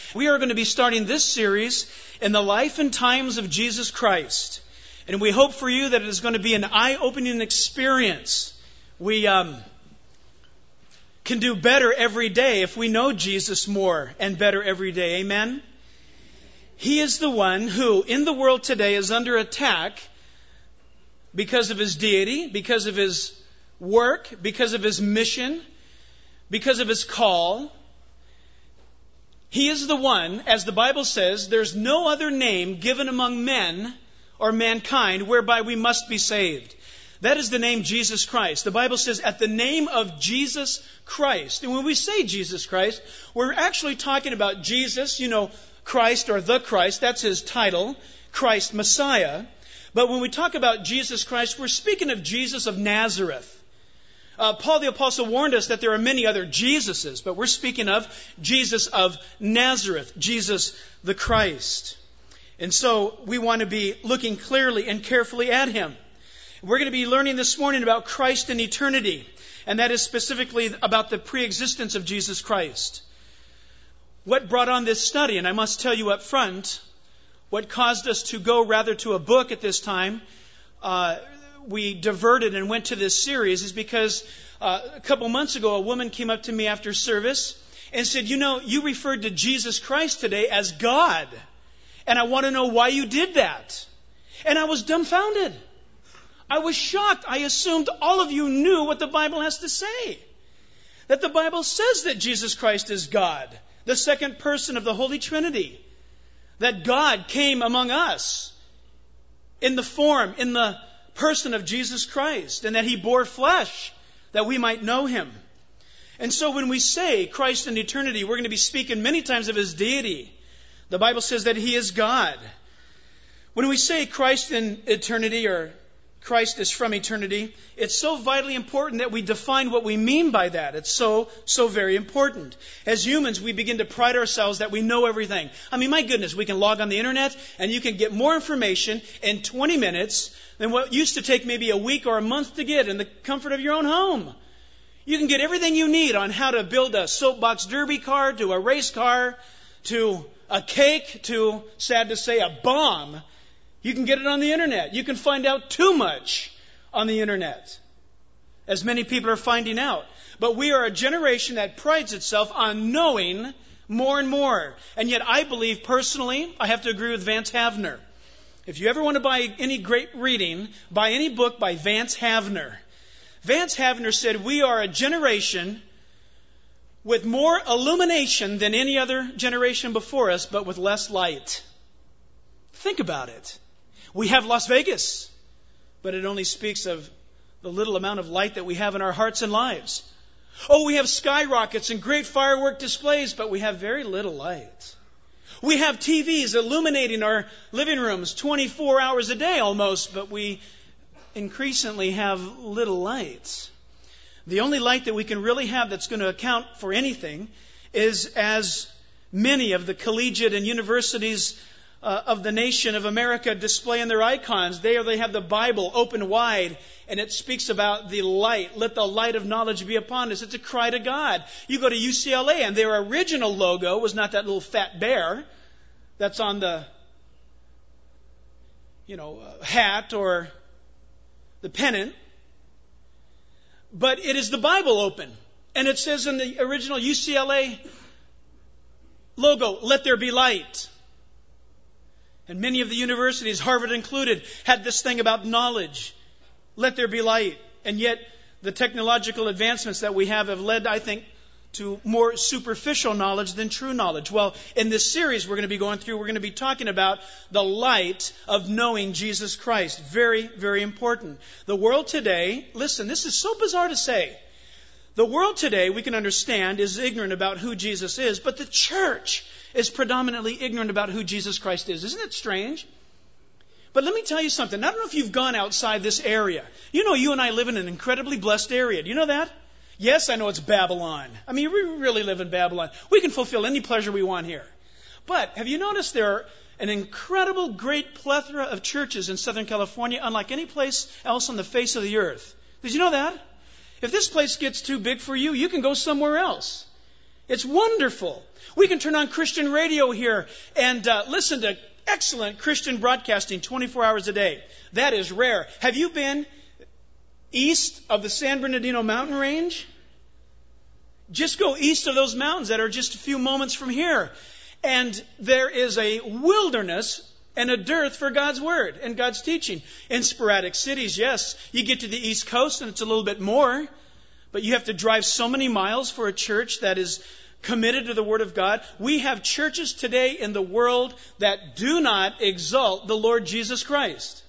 We are going to be starting this series in the life and times of Jesus Christ. And we hope for you that it is going to be an eye-opening experience. We can do better every day if we know Jesus more and better every day. Amen? He is the one who, in the world today, is under attack because of his deity, because of his work, because of his mission, because of his call. He is the one, as the Bible says, there's no other name given among men or mankind whereby we must be saved. That is the name Jesus Christ. The Bible says, at the name of Jesus Christ. And when we say Jesus Christ, we're actually talking about Jesus, Christ or the Christ. That's his title, Christ Messiah. But when we talk about Jesus Christ, we're speaking of Jesus of Nazareth. Paul the Apostle warned us that there are many other Jesuses, but we're speaking of Jesus of Nazareth, Jesus the Christ. And so we want to be looking clearly and carefully at him. We're going to be learning this morning about Christ in eternity, and that is specifically about the preexistence of Jesus Christ. What brought on this study, and I must tell you up front, what caused us to go rather to a book at this time, we diverted and went to this series, is because a couple months ago a woman came up to me after service and said, you referred to Jesus Christ today as God, and I want to know why you did that. And I was dumbfounded. I was shocked. I assumed all of you knew what the Bible has to say. That the Bible says that Jesus Christ is God, the second person of the Holy Trinity. That God came among us in the person of Jesus Christ, and that he bore flesh that we might know him. And so when we say Christ in eternity, we're going to be speaking many times of his deity. The Bible says that he is God. When we say Christ in eternity, or Christ is from eternity, it's so vitally important that we define what we mean by that. It's so very important. As humans, we begin to pride ourselves that we know everything. I mean, my goodness, we can log on the internet and you can get more information in 20 minutes than what used to take maybe a week or a month to get in the comfort of your own home. You can get everything you need on how to build a soapbox derby car, to a race car, to a cake, to, sad to say, a bomb. You can get it on the internet. You can find out too much on the internet, as many people are finding out. But we are a generation that prides itself on knowing more and more. And yet I believe personally, I have to agree with Vance Havner. If you ever want to buy any great reading, buy any book by Vance Havner. Vance Havner said, we are a generation with more illumination than any other generation before us, but with less light. Think about it. We have Las Vegas, but it only speaks of the little amount of light that we have in our hearts and lives. Oh, we have skyrockets and great firework displays, but we have very little light. We have TVs illuminating our living rooms 24 hours a day almost, but we increasingly have little light. The only light that we can really have that's going to account for anything is, as many of the collegiate and universities of the nation of America display in their icons. They have the Bible open wide, and it speaks about the light. Let the light of knowledge be upon us. It's a cry to God. You go to UCLA, and their original logo was not that little fat bear that's on the hat or the pennant, but it is the Bible open. And it says in the original UCLA logo, let there be light. And many of the universities, Harvard included, had this thing about knowledge. Let there be light. And yet, the technological advancements that we have led, I think, to more superficial knowledge than true knowledge. Well, in this series we're going to be talking about the light of knowing Jesus Christ. Very, very important. The world today, listen, this is so bizarre to say. The world today, we can understand, is ignorant about who Jesus is, but the church is predominantly ignorant about who Jesus Christ is. Isn't it strange? But let me tell you something. I don't know if you've gone outside this area. You and I live in an incredibly blessed area. Do you know that? Yes, I know it's Babylon. I mean, we really live in Babylon. We can fulfill any pleasure we want here. But have you noticed there are an incredible, great plethora of churches in Southern California, unlike any place else on the face of the earth? Did you know that? If this place gets too big for you, you can go somewhere else. It's wonderful. We can turn on Christian radio here and listen to excellent Christian broadcasting 24 hours a day. That is rare. Have you been east of the San Bernardino mountain range? Just go east of those mountains that are just a few moments from here. And there is a wilderness and a dearth for God's Word and God's teaching. In sporadic cities, yes, you get to the East Coast and it's a little bit more. But you have to drive so many miles for a church that is committed to the Word of God. We have churches today in the world that do not exalt the Lord Jesus Christ.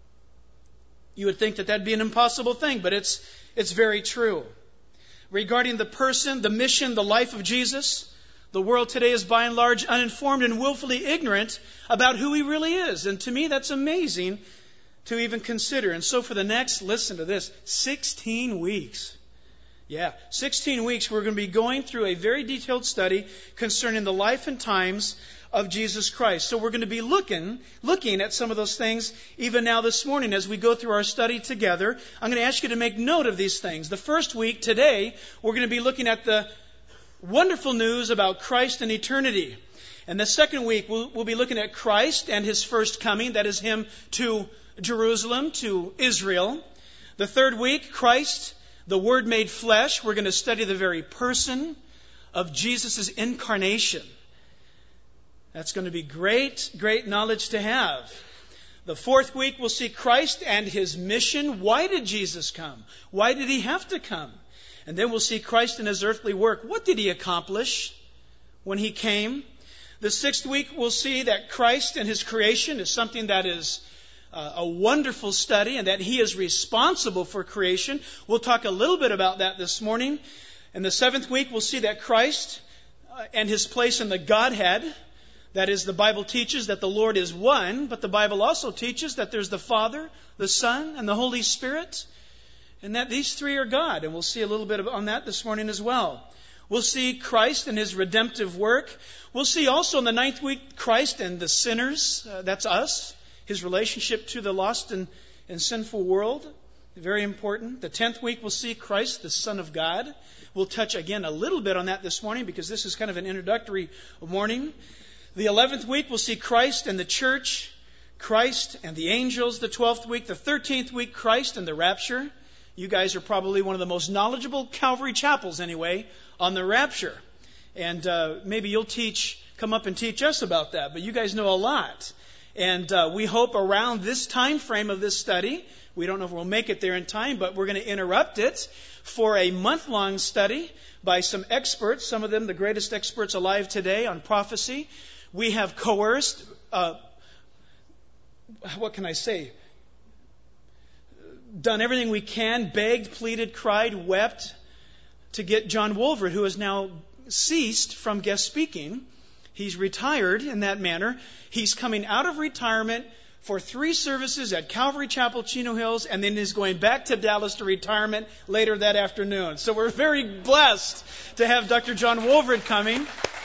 You would think that that'd be an impossible thing, but it's very true. Regarding the person, the mission, the life of Jesus, the world today is by and large uninformed and willfully ignorant about who He really is. And to me, that's amazing to even consider. And so for the next, listen to this, 16 weeks. Yeah, 16 weeks we're going to be going through a very detailed study concerning the life and times of Jesus Christ. So we're going to be looking at some of those things even now this morning as we go through our study together. I'm going to ask you to make note of these things. The first week, today, we're going to be looking at the wonderful news about Christ and eternity. And the second week, we'll be looking at Christ and His first coming. That is Him to Jerusalem, to Israel. The third week, Christ, the Word made flesh. We're going to study the very person of Jesus' incarnation. That's going to be great, great knowledge to have. The fourth week, we'll see Christ and His mission. Why did Jesus come? Why did He have to come? And then we'll see Christ in His earthly work. What did He accomplish when He came? The sixth week, we'll see that Christ and His creation is something that is a wonderful study and that He is responsible for creation. We'll talk a little bit about that this morning. In the seventh week, we'll see that Christ and His place in the Godhead. That is, the Bible teaches that the Lord is one, but the Bible also teaches that there's the Father, the Son, and the Holy Spirit, and that these three are God. And we'll see a little bit on that this morning as well. We'll see Christ and His redemptive work. We'll see also in the ninth week Christ and the sinners. That's us. His relationship to the lost and sinful world. Very important. The 10th week we'll see Christ, the Son of God. We'll touch again a little bit on that this morning because this is kind of an introductory morning. The 11th week we'll see Christ and the church, Christ and the angels. The 12th week, the 13th week, Christ and the rapture. You guys are probably one of the most knowledgeable Calvary chapels anyway on the rapture. And maybe you'll come up and teach us about that. But you guys know a lot. And we hope around this time frame of this study, we don't know if we'll make it there in time, but we're going to interrupt it for a month-long study by some experts, some of them the greatest experts alive today on prophecy. We have coerced, what can I say, done everything we can, begged, pleaded, cried, wept to get John Wolvert, who has now ceased from guest speaking. He's retired in that manner. He's coming out of retirement for 3 services at Calvary Chapel, Chino Hills, and then he's going back to Dallas to retirement later that afternoon. So we're very blessed to have Dr. John Wolvert coming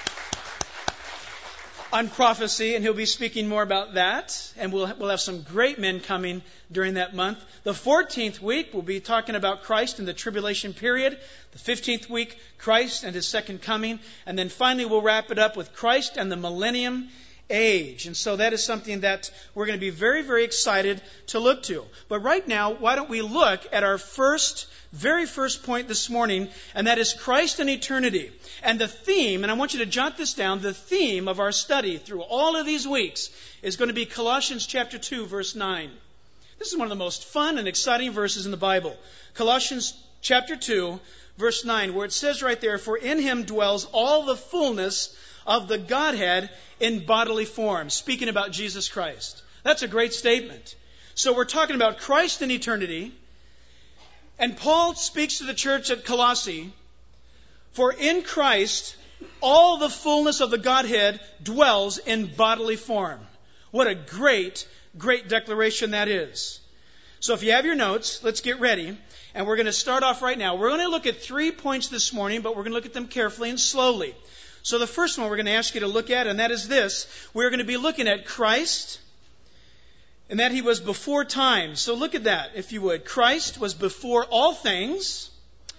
on prophecy, and he'll be speaking more about that. And we'll have some great men coming during that month. The 14th week, we'll be talking about Christ in the tribulation period. The 15th week, Christ and His second coming. And then finally, we'll wrap it up with Christ and the millennium age. And so that is something that we're going to be very, very excited to look to. But right now, why don't we look at our very first point this morning, and that is Christ and eternity. And the theme, and I want you to jot this down, the theme of our study through all of these weeks is going to be Colossians chapter 2, verse 9. This is one of the most fun and exciting verses in the Bible. Colossians chapter 2, verse 9, where it says right there, "For in Him dwells all the fullness of the Godhead in bodily form," speaking about Jesus Christ. That's a great statement. So we're talking about Christ in eternity. And Paul speaks to the church at Colossae, "For in Christ all the fullness of the Godhead dwells in bodily form." What a great, great declaration that is. So if you have your notes, let's get ready. And we're going to start off right now. We're going to look at 3 points this morning, but we're going to look at them carefully and slowly. So the first one we're going to ask you to look at, and that is this. We're going to be looking at Christ, and that He was before time. So look at that, if you would. Christ was before all things,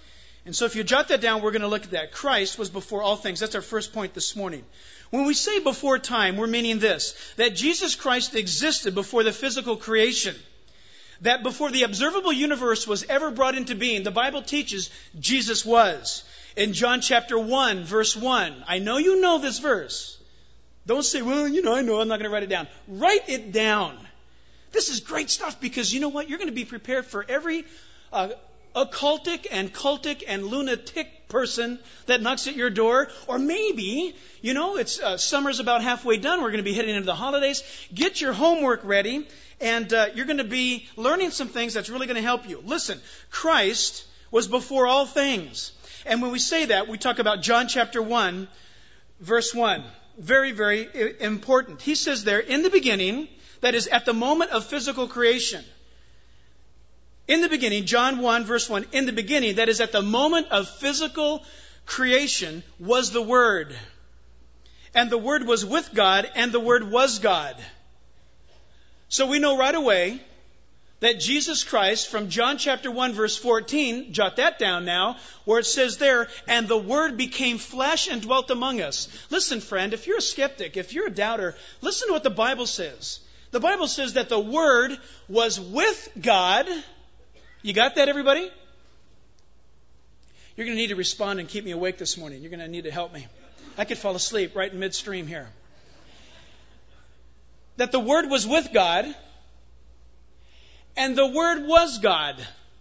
And so if you jot that down, we're going to look at that. Christ was before all things. That's our first point this morning. When we say before time, we're meaning this, that Jesus Christ existed before the physical creation. That before the observable universe was ever brought into being, the Bible teaches Jesus was. In John chapter 1, verse 1, I know you know this verse. Don't say, well, I know, I'm not going to write it down. Write it down. This is great stuff because you know what? You're going to be prepared for every occultic and cultic and lunatic person that knocks at your door. Or maybe, it's summer's about halfway done. We're going to be heading into the holidays. Get your homework ready, and you're going to be learning some things that's really going to help you. Listen, Christ was before all things. And when we say that, we talk about John chapter 1, verse 1. Very, very important. He says there, in the beginning, that is at the moment of physical creation. In the beginning, John 1, verse 1, in the beginning, that is at the moment of physical creation, was the Word. And the Word was with God, and the Word was God. So we know right away that Jesus Christ, from John chapter 1, verse 14, jot that down now, where it says there, and the Word became flesh and dwelt among us. Listen, friend, if you're a skeptic, if you're a doubter, listen to what the Bible says. The Bible says that the Word was with God. You got that, everybody? You're going to need to respond and keep me awake this morning. You're going to need to help me. I could fall asleep right in midstream here. That the Word was with God, and the Word was God.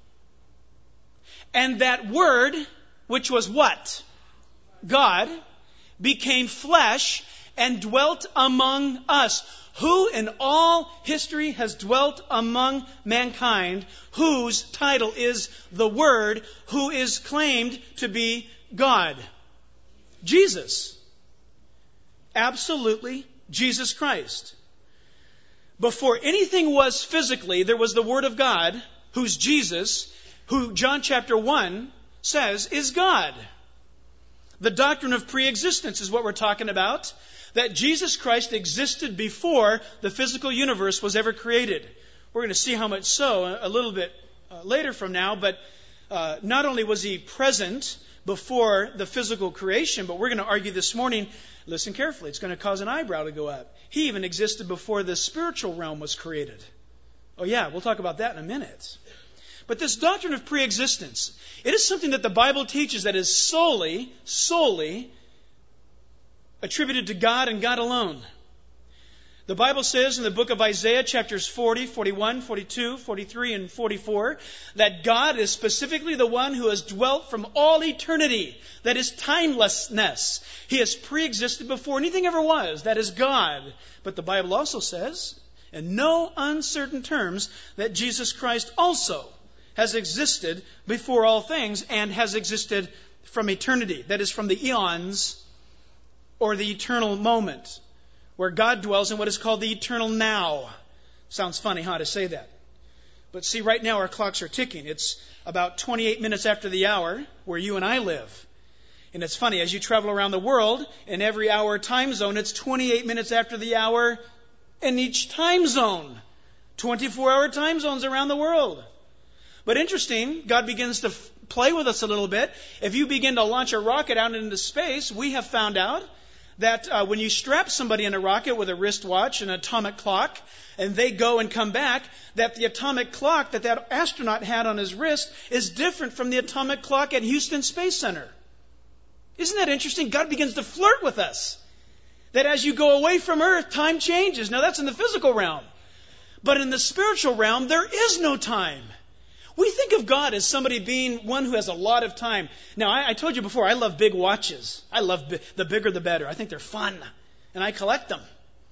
And that Word, which was what? God, became flesh and dwelt among us. Who in all history has dwelt among mankind, whose title is the Word, who is claimed to be God? Jesus. Absolutely, Jesus Christ. Before anything was physically, there was the Word of God, who's Jesus, who John chapter 1 says is God. The doctrine of preexistence is what we're talking about. That Jesus Christ existed before the physical universe was ever created. We're going to see how much so a little bit later from now, but not only was He present before the physical creation, but we're going to argue this morning, listen carefully, it's going to cause an eyebrow to go up. He even existed before the spiritual realm was created. Oh yeah, we'll talk about that in a minute. But this doctrine of preexistence, it is something that the Bible teaches that is solely attributed to God and God alone. The Bible says in the book of Isaiah, chapters 40, 41, 42, 43, and 44, that God is specifically the one who has dwelt from all eternity. That is timelessness. He has pre-existed before anything ever was. That is God. But the Bible also says, in no uncertain terms, that Jesus Christ also has existed before all things and has existed from eternity. That is, from the eons or the eternal moment, where God dwells in what is called the eternal now. Sounds funny, huh, to say that. But see, right now our clocks are ticking. It's about 28 minutes after the hour where you and I live. And it's funny, as you travel around the world, in every hour time zone, it's 28 minutes after the hour in each time zone. 24-hour time zones around the world. But interesting, God begins to play with us a little bit. If you begin to launch a rocket out into space, we have found out that when you strap somebody in a rocket with a wristwatch, an atomic clock, and they go and come back, that the atomic clock that astronaut had on his wrist is different from the atomic clock at Houston Space Center. Isn't that interesting? God begins to flirt with us. That as you go away from Earth, time changes. Now that's in the physical realm. But in the spiritual realm, there is no time. We think of God as somebody being one who has a lot of time. Now, I told you before, I love big watches. I love the bigger the better. I think they're fun. And I collect them.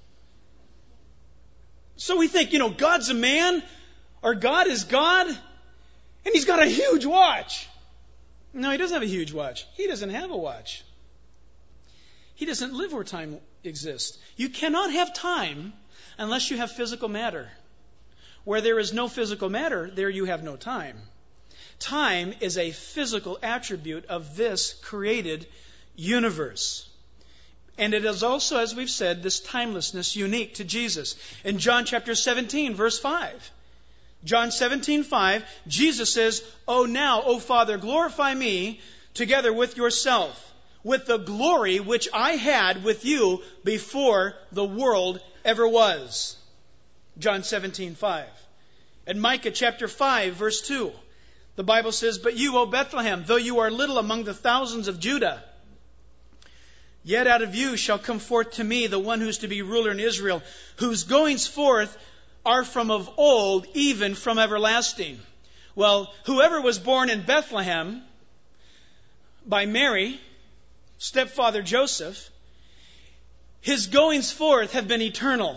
So we think, God's a man, or God is God, and He's got a huge watch. No, He doesn't have a huge watch. He doesn't have a watch. He doesn't live where time exists. You cannot have time unless you have physical matter. Where there is no physical matter, there you have no time. Time is a physical attribute of this created universe. And it is also, as we've said, this timelessness unique to Jesus. In John chapter 17, verse 5, John 17:5, Jesus says, "Oh now, O Father, glorify me together with yourself, with the glory which I had with you before the world ever was." John 17:5. And Micah chapter 5, verse 2, the Bible says, "But you, O Bethlehem, though you are little among the thousands of Judah, yet out of you shall come forth to me the one who is to be ruler in Israel, whose goings forth are from of old, even from everlasting." Well, whoever was born in Bethlehem by Mary, stepfather Joseph, his goings forth have been eternal.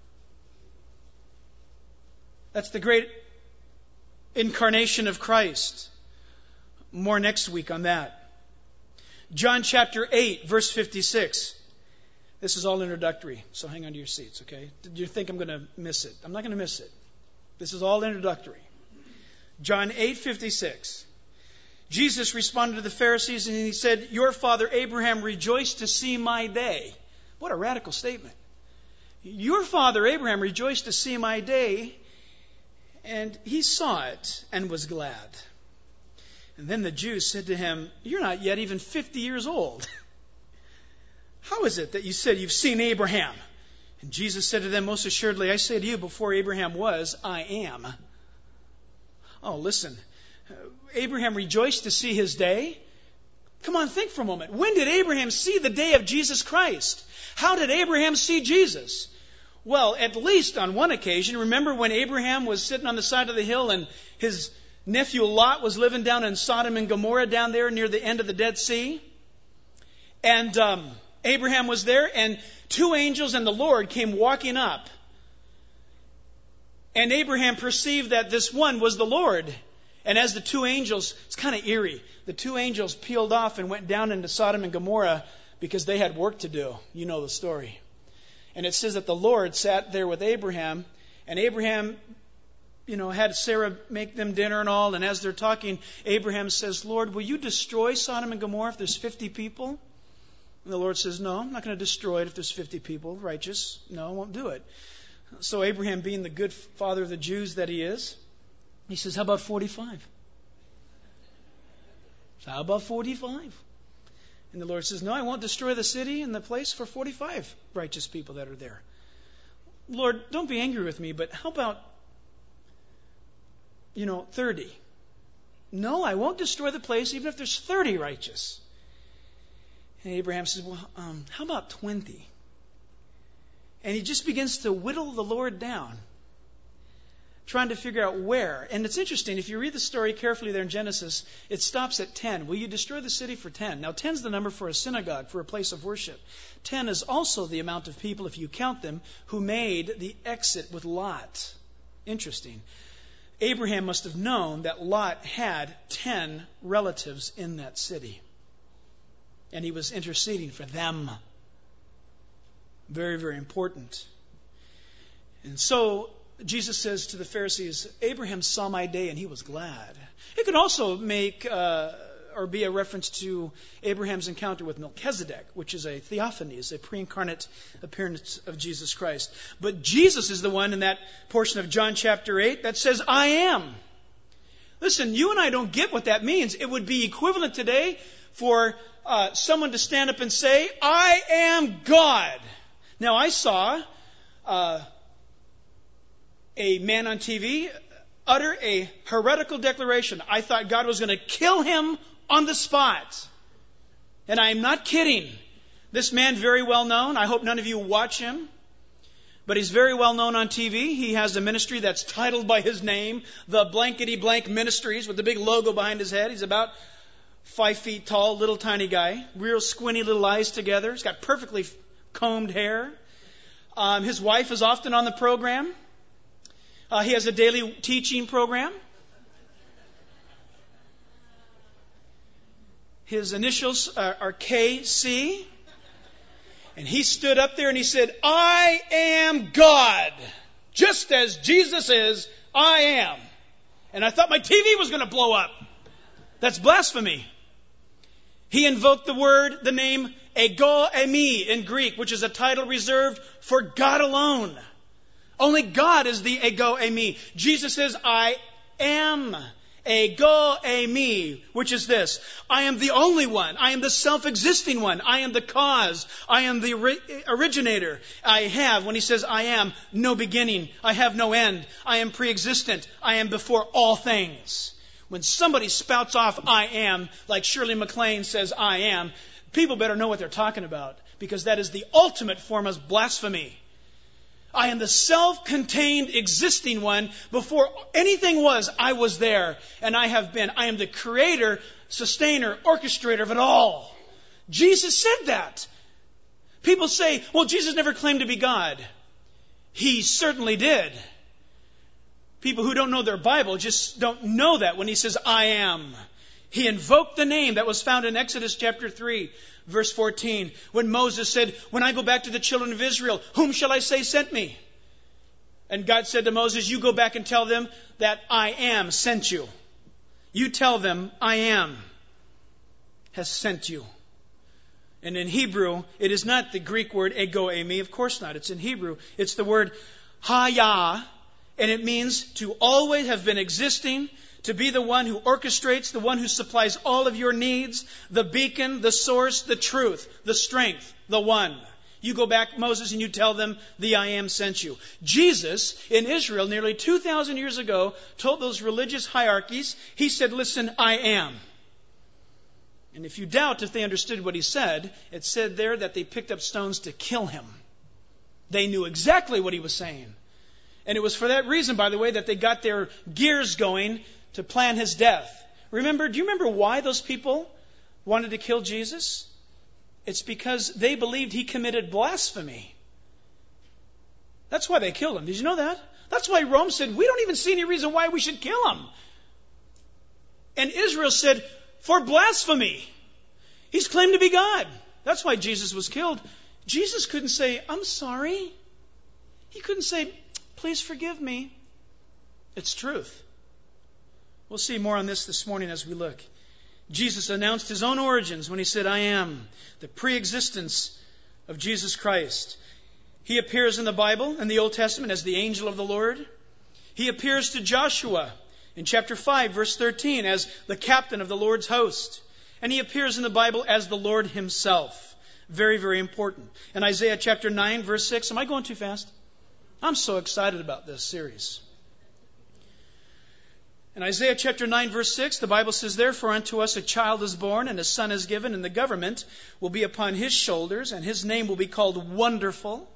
That's the great incarnation of Christ. More next week on that. John chapter 8, verse 56. This is all introductory, so hang on to your seats, okay? Did you think I'm going to miss it? I'm not going to miss it. This is all introductory. John 8:56. Jesus responded to the Pharisees and he said, "Your father Abraham rejoiced to see my day." What a radical statement. Your father Abraham rejoiced to see my day, and he saw it and was glad. And then the Jews said to him, "You're not yet even 50 years old. How is it that you said you've seen Abraham?" And Jesus said to them, "Most assuredly, I say to you, before Abraham was, I am." Oh, listen. Abraham rejoiced to see his day. Come on, think for a moment. When did Abraham see the day of Jesus Christ? How did Abraham see Jesus? Well, at least on one occasion. Remember when Abraham was sitting on the side of the hill and his nephew Lot was living down in Sodom and Gomorrah down there near the end of the Dead Sea? And Abraham was there, and two angels and the Lord came walking up. And Abraham perceived that this one was the Lord. And as the two angels, it's kind of eerie, the two angels peeled off and went down into Sodom and Gomorrah because they had work to do. You know the story. And it says that the Lord sat there with Abraham, and Abraham, had Sarah make them dinner and all. And as they're talking, Abraham says, "Lord, will you destroy Sodom and Gomorrah if there's 50 people? And the Lord says, "No, I'm not going to destroy it if there's 50 people, righteous. No, I won't do it." So Abraham, being the good father of the Jews that he is, he says, "How about 45? How about 45? And the Lord says, "No, I won't destroy the city and the place for 45 righteous people that are there." "Lord, don't be angry with me, but how about, 30? "No, I won't destroy the place even if there's 30 righteous." And Abraham says, "Well, how about 20? And he just begins to whittle the Lord down, trying to figure out where. And it's interesting, if you read the story carefully there in Genesis, it stops at 10. Will you destroy the city for 10? Now, 10 is the number for a synagogue, for a place of worship. 10 is also the amount of people, if you count them, who made the exit with Lot. Interesting. Abraham must have known that Lot had 10 relatives in that city. And he was interceding for them. Very, very important. And so Jesus says to the Pharisees, "Abraham saw my day and he was glad." It could also make or be a reference to Abraham's encounter with Melchizedek, which is a theophany, is a pre-incarnate appearance of Jesus Christ. But Jesus is the one in that portion of John chapter 8 that says, "I am." Listen, you and I don't get what that means. It would be equivalent today for someone to stand up and say, "I am God." Now, I saw a man on TV utter a heretical declaration. I thought God was going to kill him on the spot. And I am not kidding. This man, very well known. I hope none of you watch him. But he's very well known on TV. He has a ministry that's titled by his name, the Blankety Blank Ministries, with the big logo behind his head. He's about 5 feet tall, little tiny guy. Real squinty little eyes together. He's got perfectly combed hair. His wife is often on the program. He has a daily teaching program. His initials are KC. And he stood up there and he said, "I am God. Just as Jesus is, I am." And I thought my TV was going to blow up. That's blasphemy. He invoked the name ego eimi in Greek, which is a title reserved for God alone. Only God is the ego eimi. Jesus says, I am ego eimi, which is this. I am the only one. I am the self-existing one. I am the cause. I am the originator. I have, when he says I am, no beginning. I have no end. I am pre-existent. I am before all things. When somebody spouts off I am, like Shirley MacLaine says I am, people better know what they're talking about, because that is the ultimate form of blasphemy. I am the self-contained existing one. Before anything was, I was there, and I have been. I am the creator, sustainer, orchestrator of it all. Jesus said that. People say, well, Jesus never claimed to be God. He certainly did. People who don't know their Bible just don't know that when he says, I am. He invoked the name that was found in Exodus chapter 3, verse 14, when Moses said, when I go back to the children of Israel, whom shall I say sent me? And God said to Moses, you go back and tell them that I am sent you. You tell them I am has sent you. And in Hebrew, it is not the Greek word ego eimi. Of course not. It's in Hebrew. It's the word haya, and it means to always have been existing, to be the one who orchestrates, the one who supplies all of your needs, the beacon, the source, the truth, the strength, the one. You go back, Moses, and you tell them, the I am sent you. Jesus, in Israel, nearly 2,000 years ago, told those religious hierarchies, he said, listen, I am. And if you doubt if they understood what he said, it said there that they picked up stones to kill him. They knew exactly what he was saying. And it was for that reason, by the way, that they got their gears going to plan his death. Do you remember why those people wanted to kill Jesus? It's because they believed he committed blasphemy. That's why they killed him. Did you know that? That's why Rome said, we don't even see any reason why we should kill him. And Israel said, for blasphemy. He's claimed to be God. That's why Jesus was killed. Jesus couldn't say, I'm sorry. He couldn't say, please forgive me. It's truth. We'll see more on this morning as we look. Jesus announced his own origins when he said, I am, the pre-existence of Jesus Christ. He appears in the Bible, in the Old Testament, as the angel of the Lord. He appears to Joshua in chapter 5, verse 13, as the captain of the Lord's host. And he appears in the Bible as the Lord himself. Very, very important. In Isaiah chapter 9, verse 6, am I going too fast? I'm so excited about this series. In Isaiah chapter 9, verse 6, the Bible says, therefore unto us a child is born, and a son is given, and the government will be upon his shoulders, and his name will be called Wonderful.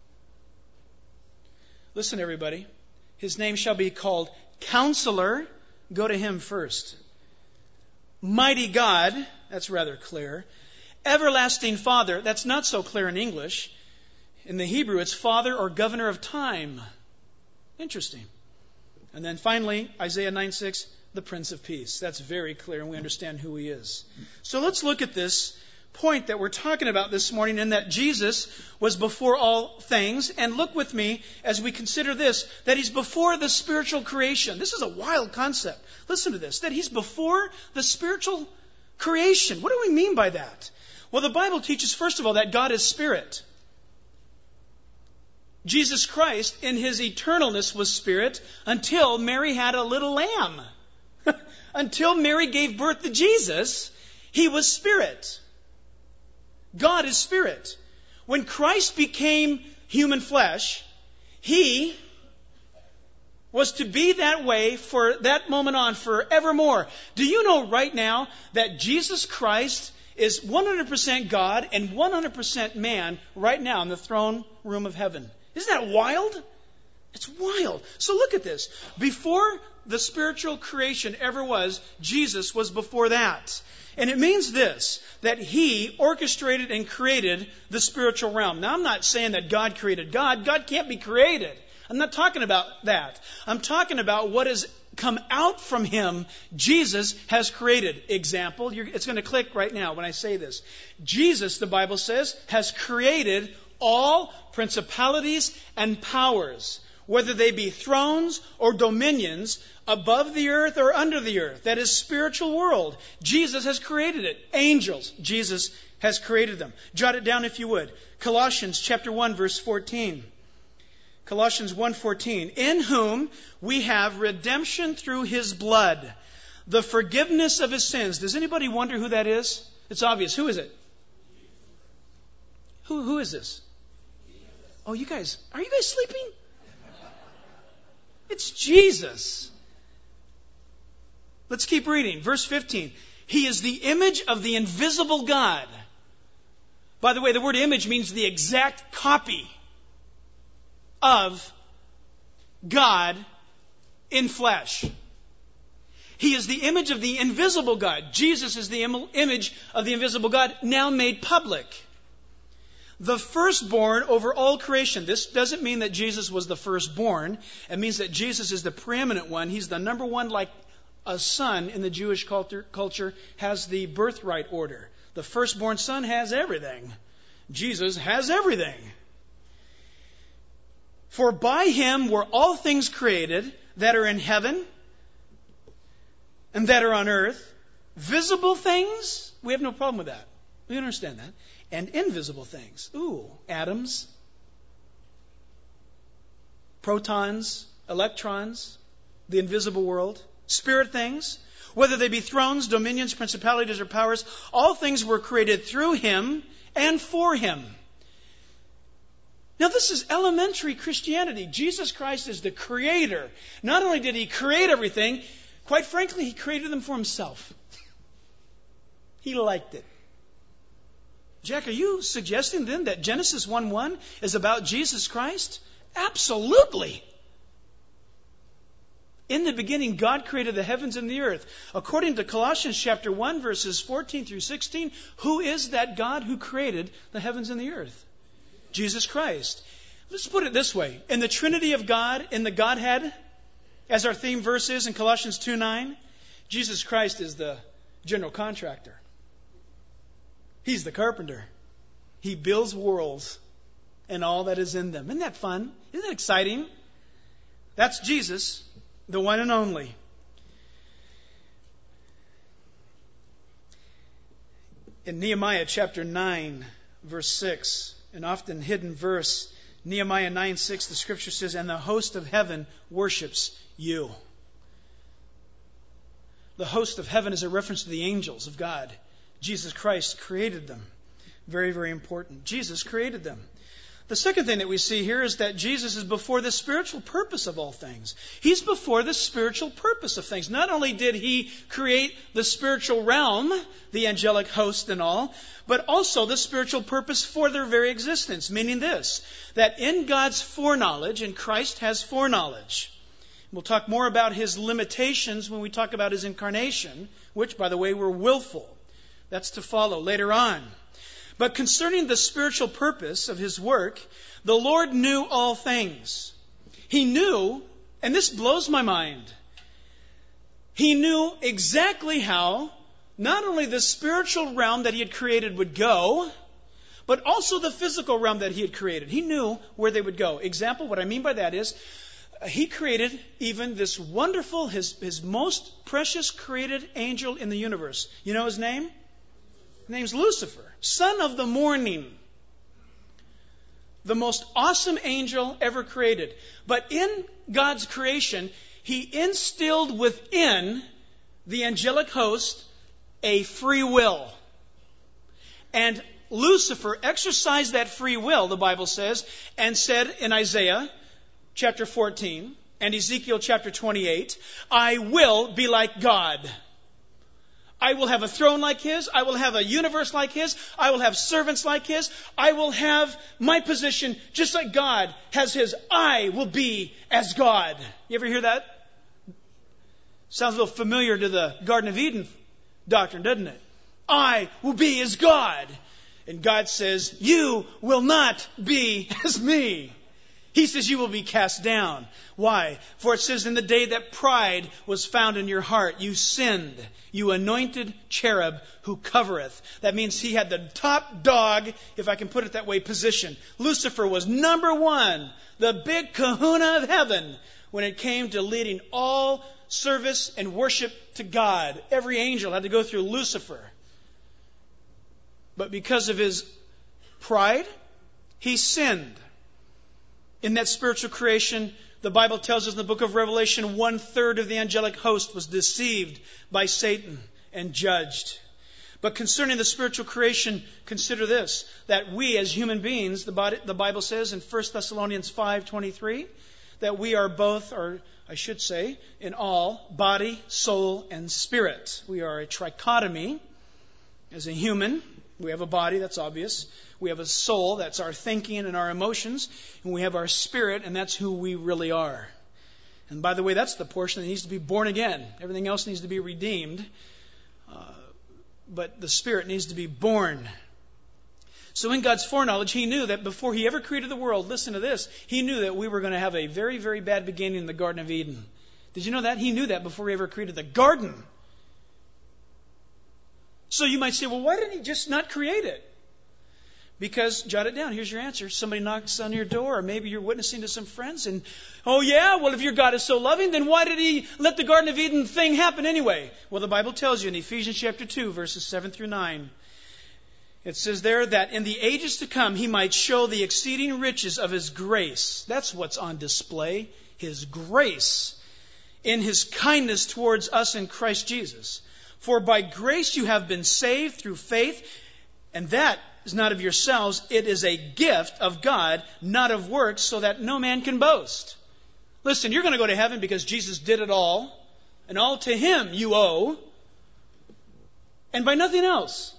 Listen, everybody. His name shall be called Counselor. Go to him first. Mighty God. That's rather clear. Everlasting Father. That's not so clear in English. In the Hebrew, it's Father or Governor of Time. Interesting. And then finally, Isaiah 9:6, the Prince of Peace. That's very clear, and we understand who he is. So let's look at this point that we're talking about this morning, in that Jesus was before all things. And look with me as we consider this, that he's before the spiritual creation. This is a wild concept. Listen to this, that he's before the spiritual creation. What do we mean by that? Well, the Bible teaches, first of all, that God is spirit. Jesus Christ, in his eternalness, was spirit until Mary had a little lamb. Until Mary gave birth to Jesus, he was spirit. God is spirit. When Christ became human flesh, he was to be that way for that moment on forevermore. Do you know right now that Jesus Christ is 100% God and 100% man right now in the throne room of heaven? Isn't that wild? It's wild. So look at this. Before the spiritual creation ever was, Jesus was before that. And it means this, that he orchestrated and created the spiritual realm. Now, I'm not saying that God created God. God can't be created. I'm not talking about that. I'm talking about what has come out from him, Jesus has created. Example, it's going to click right now when I say this. Jesus, the Bible says, has created all principalities and powers, whether they be thrones or dominions, above the earth or under the earth. That is spiritual world. Jesus has created it. Angels, Jesus has created them. Jot it down if you would. Colossians chapter 1, verse 14. Colossians 1:14, in whom we have redemption through his blood, the forgiveness of his sins. Does anybody wonder who that is? It's obvious. Who is it? Who is this? Oh, are you guys sleeping? It's Jesus. Let's keep reading. Verse 15. He is the image of the invisible God. By the way, the word image means the exact copy of God in flesh. He is the image of the invisible God. Jesus is the image of the invisible God, now made public. The firstborn over all creation. This doesn't mean that Jesus was the firstborn. It means that Jesus is the preeminent one. He's the number one, like a son in the Jewish culture has the birthright order. The firstborn son has everything. Jesus has everything. For by him were all things created that are in heaven and that are on earth, visible things. We have no problem with that. We understand that. And invisible things. Atoms, protons, electrons, the invisible world, spirit things, whether they be thrones, dominions, principalities, or powers, all things were created through him and for him. Now, this is elementary Christianity. Jesus Christ is the creator. Not only did he create everything, quite frankly, he created them for himself. He liked it. Jack, are you suggesting then that Genesis 1:1 is about Jesus Christ? Absolutely. In the beginning, God created the heavens and the earth. According to Colossians chapter 1, verses 14 through 16, who is that God who created the heavens and the earth? Jesus Christ. Let's put it this way. In the Trinity of God, in the Godhead, as our theme verse is in Colossians 2:9, Jesus Christ is the general contractor. He's the carpenter. He builds worlds and all that is in them. Isn't that fun? Isn't that exciting? That's Jesus, the one and only. In Nehemiah chapter 9, verse 6, an often hidden verse, Nehemiah 9:6, the scripture says, and the host of heaven worships you. The host of heaven is a reference to the angels of God. Jesus Christ created them. Very, very important. Jesus created them. The second thing that we see here is that Jesus is before the spiritual purpose of all things. He's before the spiritual purpose of things. Not only did he create the spiritual realm, the angelic host and all, but also the spiritual purpose for their very existence. Meaning this, that in God's foreknowledge, and Christ has foreknowledge. We'll talk more about his limitations when we talk about his incarnation, which, by the way, were willful. That's to follow later on. But concerning the spiritual purpose of his work, the Lord knew all things. He knew, and this blows my mind, he knew exactly how not only the spiritual realm that he had created would go, but also the physical realm that he had created. He knew where they would go. Example, what I mean by that is, he created even this wonderful, his most precious created angel in the universe. You know his name? His name's Lucifer, son of the morning. The most awesome angel ever created. But in God's creation, he instilled within the angelic host a free will. And Lucifer exercised that free will, the Bible says, and said in Isaiah chapter 14 and Ezekiel chapter 28, I will be like God. I will have a throne like his. I will have a universe like his. I will have servants like his. I will have my position just like God has his. I will be as God. You ever hear that? Sounds a little familiar to the Garden of Eden doctrine, doesn't it? I will be as God. And God says, you will not be as me. He says you will be cast down. Why? For it says, in the day that pride was found in your heart, you sinned, you anointed cherub who covereth. That means he had the top dog, if I can put it that way, position. Lucifer was number one, the big kahuna of heaven, when it came to leading all service and worship to God. Every angel had to go through Lucifer. But because of his pride, he sinned. In that spiritual creation, the Bible tells us in the book of Revelation, 1/3 of the angelic host was deceived by Satan and judged. But concerning the spiritual creation, consider this, that we as human beings, the Bible says in 1 Thessalonians 5:23, that we are both, or I should say, in all, body, soul, and spirit. We are a trichotomy. As a human, we have a body, that's obvious. We have a soul, that's our thinking and our emotions. And we have our spirit, and that's who we really are. And by the way, that's the portion that needs to be born again. Everything else needs to be redeemed. But the spirit needs to be born. So in God's foreknowledge, He knew that before He ever created the world, listen to this, He knew that we were going to have a very, very bad beginning in the Garden of Eden. Did you know that? He knew that before He ever created the garden. So you might say, well, why didn't He just not create it? Because, jot it down, here's your answer. Somebody knocks on your door, or maybe you're witnessing to some friends, and, oh yeah, well, if your God is so loving, then why did He let the Garden of Eden thing happen anyway? Well, the Bible tells you in Ephesians chapter 2, verses 7 through 9, it says there that in the ages to come, He might show the exceeding riches of His grace. That's what's on display, His grace, in His kindness towards us in Christ Jesus. For by grace you have been saved through faith, and that is not of yourselves, it is a gift of God, not of works, so that no man can boast. Listen, you're going to go to heaven because Jesus did it all, and all to Him you owe, and by nothing else.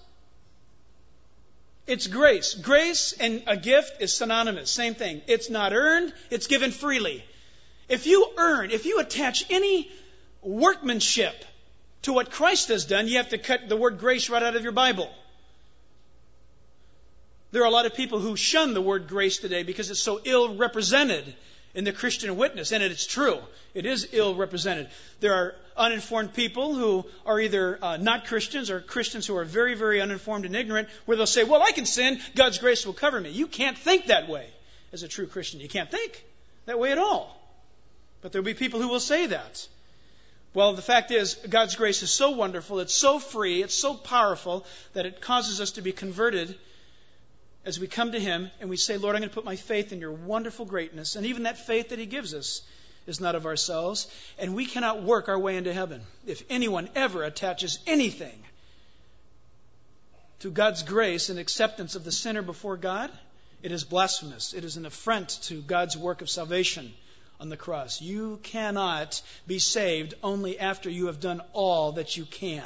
It's grace. Grace and a gift is synonymous. Same thing. It's not earned, it's given freely. If you attach any workmanship to what Christ has done, you have to cut the word grace right out of your Bible. There are a lot of people who shun the word grace today because it's so ill represented in the Christian witness. And it's true. It is ill represented. There are uninformed people who are either not Christians or Christians who are very, very uninformed and ignorant, where they'll say, well, I can sin. God's grace will cover me. You can't think that way as a true Christian. You can't think that way at all. But there will be people who will say that. Well, the fact is, God's grace is so wonderful, it's so free, it's so powerful, that it causes us to be converted as we come to Him and we say, Lord, I'm going to put my faith in your wonderful greatness. And even that faith that He gives us is not of ourselves. And we cannot work our way into heaven. If anyone ever attaches anything to God's grace and acceptance of the sinner before God, it is blasphemous. It is an affront to God's work of salvation on the cross. You cannot be saved only after you have done all that you can.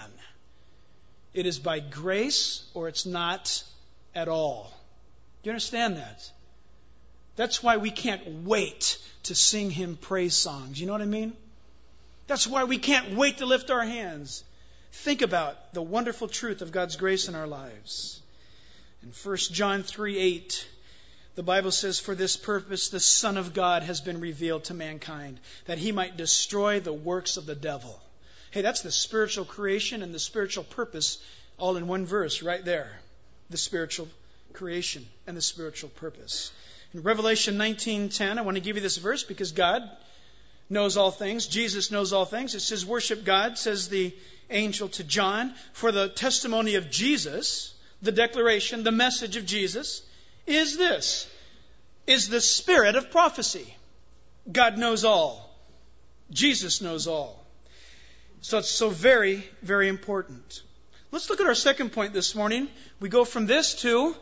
It is by grace or it's not at all. Do you understand that? That's why we can't wait to sing Him praise songs. You know what I mean? That's why we can't wait to lift our hands. Think about the wonderful truth of God's grace in our lives. In 1 John 3:8, the Bible says, for this purpose the Son of God has been revealed to mankind, that He might destroy the works of the devil. Hey, that's the spiritual creation and the spiritual purpose all in one verse right there. The spiritual creation and the spiritual purpose. In Revelation 19:10, I want to give you this verse because God knows all things. Jesus knows all things. It says, worship God, says the angel to John, for the testimony of Jesus, the declaration, the message of Jesus, is this, is the spirit of prophecy. God knows all. Jesus knows all. So it's so very, very important. Let's look at our second point this morning. We go from this to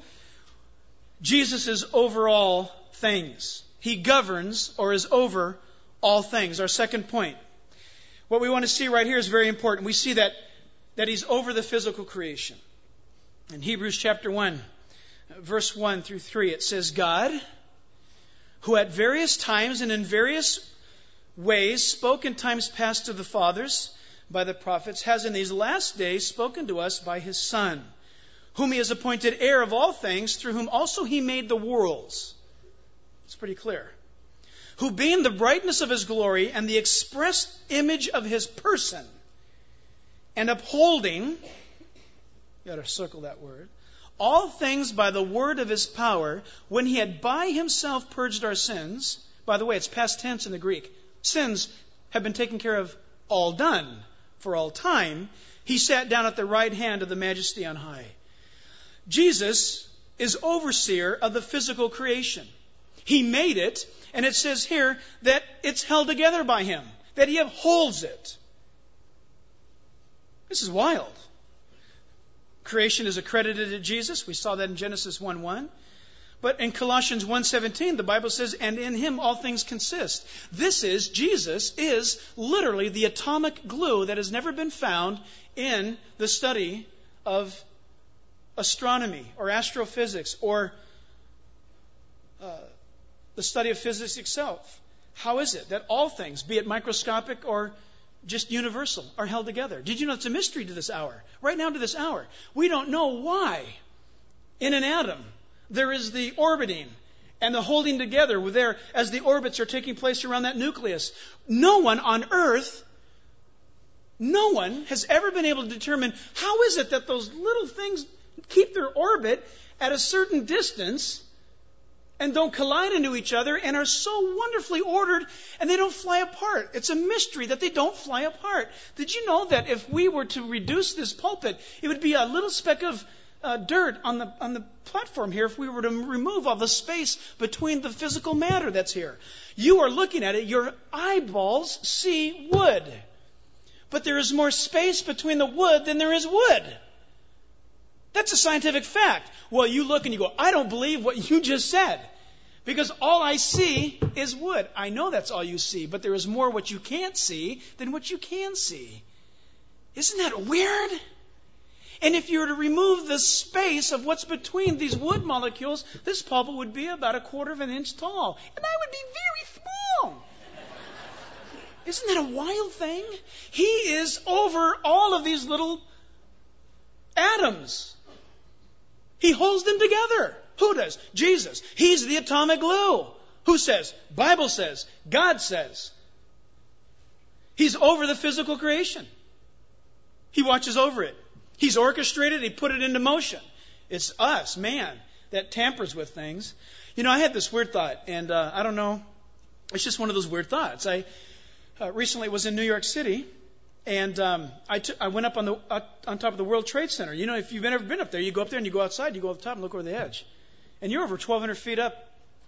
Jesus is over all things. He governs or is over all things. Our second point. What we want to see right here is very important. We see that He's over the physical creation. In Hebrews chapter 1, verse 1 through 3, it says, God, who at various times and in various ways spoke in times past to the fathers by the prophets, has in these last days spoken to us by His Son, whom He has appointed heir of all things, through whom also He made the worlds. It's pretty clear. Who being the brightness of His glory and the express image of His person, and upholding, you got to circle that word, all things by the word of His power, when He had by Himself purged our sins. By the way, it's past tense in the Greek. Sins have been taken care of, all done, for all time. He sat down at the right hand of the Majesty on high. Jesus is overseer of the physical creation. He made it, and it says here that it's held together by Him, that He upholds it. This is wild. Creation is accredited to Jesus. We saw that in Genesis 1:1. But in Colossians 1:17, the Bible says, and in Him all things consist. Jesus is literally the atomic glue that has never been found in the study of astronomy or astrophysics or the study of physics itself. How is it that all things, be it microscopic or just universal, are held together? Did you know it's a mystery to this hour? Right now to this hour. We don't know why in an atom there is the orbiting and the holding together there as the orbits are taking place around that nucleus. No one on earth, no one has ever been able to determine how is it that those little things keep their orbit at a certain distance and don't collide into each other and are so wonderfully ordered and they don't fly apart. It's a mystery that they don't fly apart. Did you know that if we were to reduce this pulpit, it would be a little speck of dirt on the platform here if we were to remove all the space between the physical matter that's here? You are looking at it, your eyeballs see wood. But there is more space between the wood than there is wood. That's a scientific fact. Well, you look and you go, I don't believe what you just said. Because all I see is wood. I know that's all you see, but there is more what you can't see than what you can see. Isn't that weird? And if you were to remove the space of what's between these wood molecules, this pulpit would be about 1/4 of an inch tall. And I would be very small. Isn't that a wild thing? He is over all of these little atoms. He holds them together. Who does? Jesus. He's the atomic glue. Who says? Bible says. God says. He's over the physical creation. He watches over it. He's orchestrated. He put it into motion. It's us, man, that tampers with things. You know, I had this weird thought, and I don't know. It's just one of those weird thoughts. I recently was in New York City, and I went up on top of the World Trade Center. You know, if you've ever been up there, you go up there and you go outside, you go up the top and look over the edge. And you're over 1,200 feet up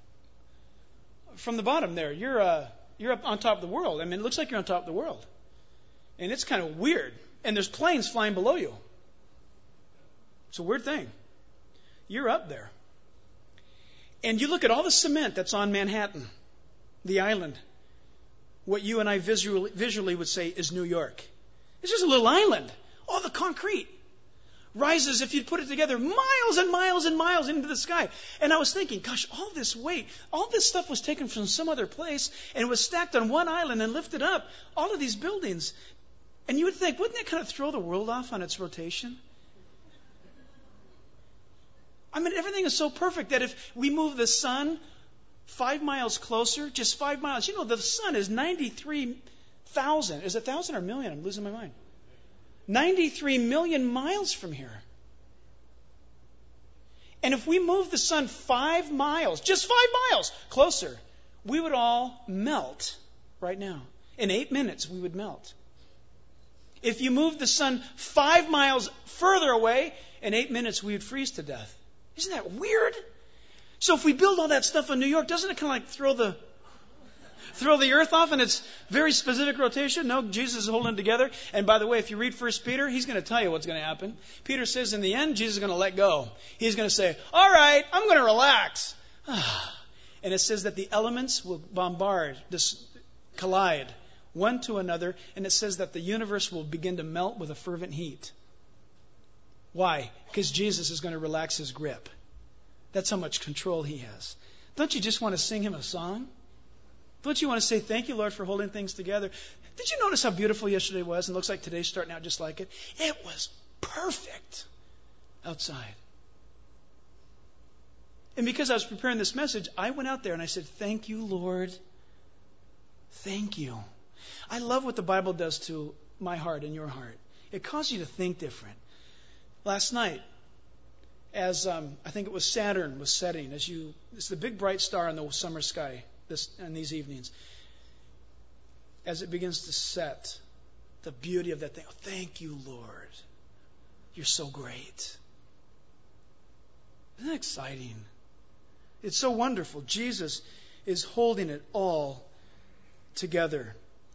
from the bottom there. You're up on top of the world. I mean, it looks like you're on top of the world. And it's kind of weird. And there's planes flying below you. It's a weird thing. You're up there. And you look at all the cement that's on Manhattan, the island. What you and I visually would say is New York. It's just a little island. All the concrete rises, if you put it together, miles and miles and miles into the sky. And I was thinking, gosh, all this weight, all this stuff was taken from some other place and was stacked on one island and lifted up. All of these buildings. And you would think, wouldn't that kind of throw the world off on its rotation? I mean, everything is so perfect that if we move the sun 5 miles closer, just 5 miles. You know, the sun is 93,000. Is it 1,000 or million? I'm losing my mind. 93 million miles from here. And if we move the sun 5 miles, just 5 miles closer, we would all melt right now. In 8 minutes, we would melt. If you move the sun 5 miles further away, in 8 minutes, we would freeze to death. Isn't that weird? So if we build all that stuff in New York, doesn't it kind of like throw the earth off in its very specific rotation? No, Jesus is holding it together. And by the way, if you read 1 Peter, he's going to tell you what's going to happen. Peter says in the end, Jesus is going to let go. He's going to say, all right, I'm going to relax. And it says that the elements will collide one to another. And it says that the universe will begin to melt with a fervent heat. Why? Because Jesus is going to relax his grip. That's how much control he has. Don't you just want to sing him a song? Don't you want to say, thank you, Lord, for holding things together? Did you notice how beautiful yesterday was? And it looks like today's starting out just like it. It was perfect outside. And because I was preparing this message, I went out there and I said, thank you, Lord. Thank you. I love what the Bible does to my heart and your heart. It causes you to think different. Last night, as I think it was Saturn was setting, it's the big bright star in the summer sky in these evenings. As it begins to set, the beauty of that thing. Oh, thank you, Lord. You're so great. Isn't that exciting? It's so wonderful. Jesus is holding it all together.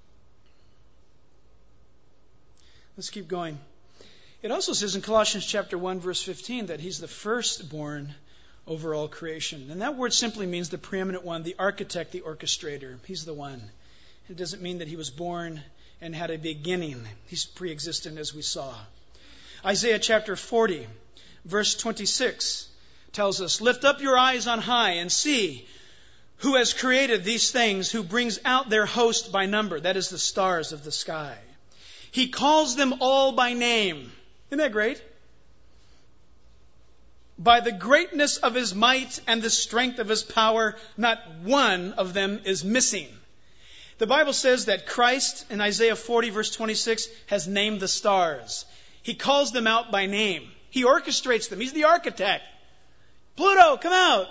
Let's keep going. It also says in Colossians chapter 1, verse 15, that He's the firstborn over all creation. And that word simply means the preeminent one, the architect, the orchestrator. He's the one. It doesn't mean that He was born and had a beginning. He's pre-existent, as we saw. Isaiah chapter 40, verse 26 tells us, "Lift up your eyes on high and see who has created these things, who brings out their host by number." That is the stars of the sky. "He calls them all by name." Isn't that great? "By the greatness of His might and the strength of His power, not one of them is missing." The Bible says that Christ, in Isaiah 40, verse 26, has named the stars. He calls them out by name. He orchestrates them. He's the architect. Pluto, come out.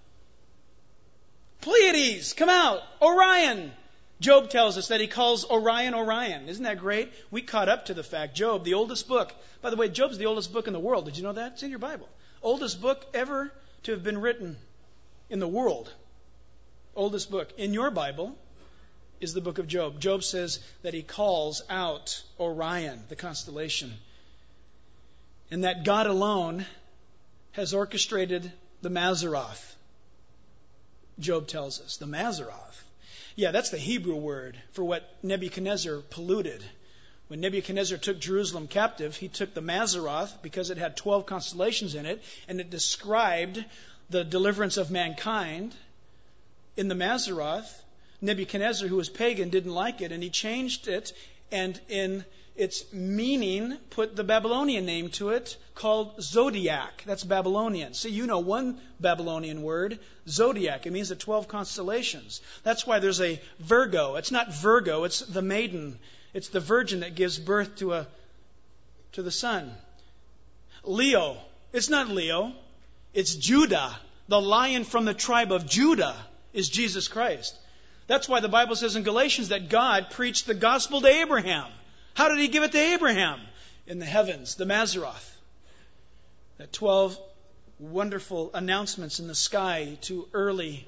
Pleiades, come out. Orion. Job tells us that he calls Orion, Orion. Isn't that great? We caught up to the fact. Job, the oldest book. By the way, Job's the oldest book in the world. Did you know that? It's in your Bible. Oldest book ever to have been written in the world. Oldest book. In your Bible is the book of Job. Job says that he calls out Orion, the constellation. And that God alone has orchestrated the Mazzaroth. Job tells us. The Mazzaroth. Yeah, that's the Hebrew word for what Nebuchadnezzar polluted. When Nebuchadnezzar took Jerusalem captive, he took the Mazzaroth because it had 12 constellations in it, and it described the deliverance of mankind. In the Mazzaroth, Nebuchadnezzar, who was pagan, didn't like it, and he changed it, and in its meaning put the Babylonian name to it, called zodiac. That's Babylonian. See, you know one Babylonian word, zodiac. It means the 12 constellations. That's why there's a Virgo. It's not Virgo, it's the maiden. It's the virgin that gives birth to the son. Leo. It's not Leo. It's Judah. The lion from the tribe of Judah is Jesus Christ. That's why the Bible says in Galatians that God preached the gospel to Abraham. How did He give it to Abraham? In the heavens, the Mazzaroth. That 12 wonderful announcements in the sky to early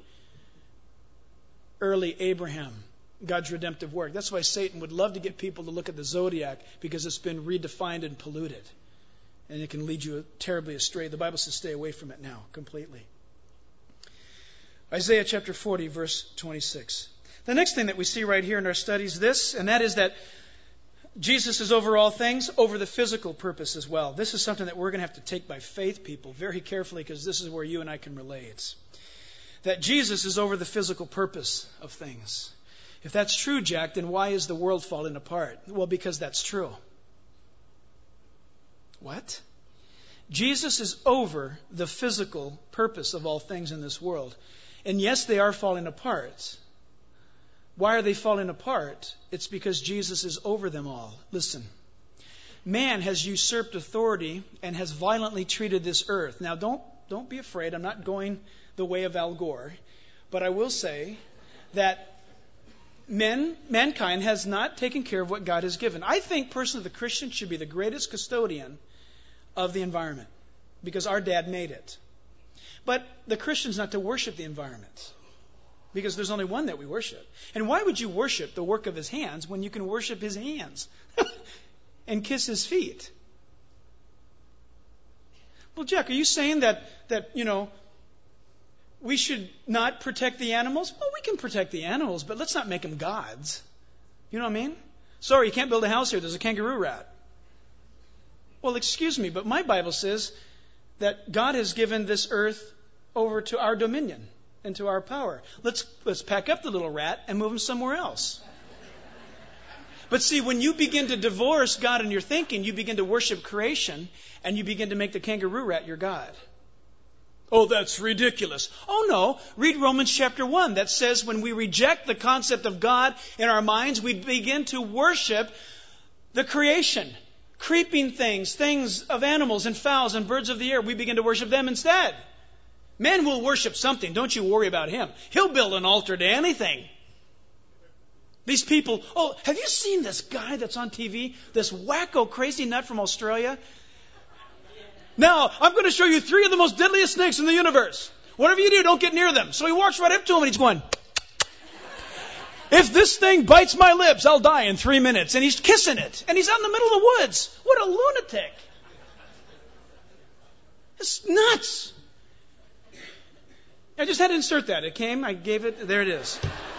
Abraham. God's redemptive work. That's why Satan would love to get people to look at the zodiac, because it's been redefined and polluted. And it can lead you terribly astray. The Bible says stay away from it now, completely. Isaiah chapter 40, verse 26. The next thing that we see right here in our studies is this, and that is that Jesus is over all things, over the physical purpose as well. This is something that we're going to have to take by faith, people, very carefully, because this is where you and I can relate. That Jesus is over the physical purpose of things. If that's true, Jack, then why is the world falling apart? Well, because that's true. What? Jesus is over the physical purpose of all things in this world. And yes, they are falling apart. Why are they falling apart? It's because Jesus is over them all. Listen. Man has usurped authority and has violently treated this earth. Now, don't be afraid. I'm not going the way of Al Gore. But I will say that mankind has not taken care of what God has given. I think personally the Christian should be the greatest custodian of the environment, because our dad made it. But the Christian's not to worship the environment, because there's only one that we worship. And why would you worship the work of His hands when you can worship His hands and kiss His feet? Well, Jack, are you saying that we should not protect the animals? Well, we can protect the animals, but let's not make them gods. You know what I mean? Sorry, you can't build a house here. There's a kangaroo rat. Well, excuse me, but my Bible says that God has given this earth over to our dominion and to our power. Let's pack up the little rat and move him somewhere else. But see, when you begin to divorce God in your thinking, you begin to worship creation, and you begin to make the kangaroo rat your God. Oh, that's ridiculous. Oh, no. Read Romans chapter 1. That says when we reject the concept of God in our minds, we begin to worship the creation. Creeping things of animals and fowls and birds of the air. We begin to worship them instead. Man will worship something. Don't you worry about him. He'll build an altar to anything. These people, have you seen this guy that's on TV? This wacko crazy nut from Australia? Now, I'm going to show you 3 of the most deadliest snakes in the universe. Whatever you do, don't get near them. So he walks right up to him and he's going, if this thing bites my lips, I'll die in 3 minutes. And he's kissing it. And he's out in the middle of the woods. What a lunatic. It's nuts. I just had to insert that. It came, I gave it, there it is.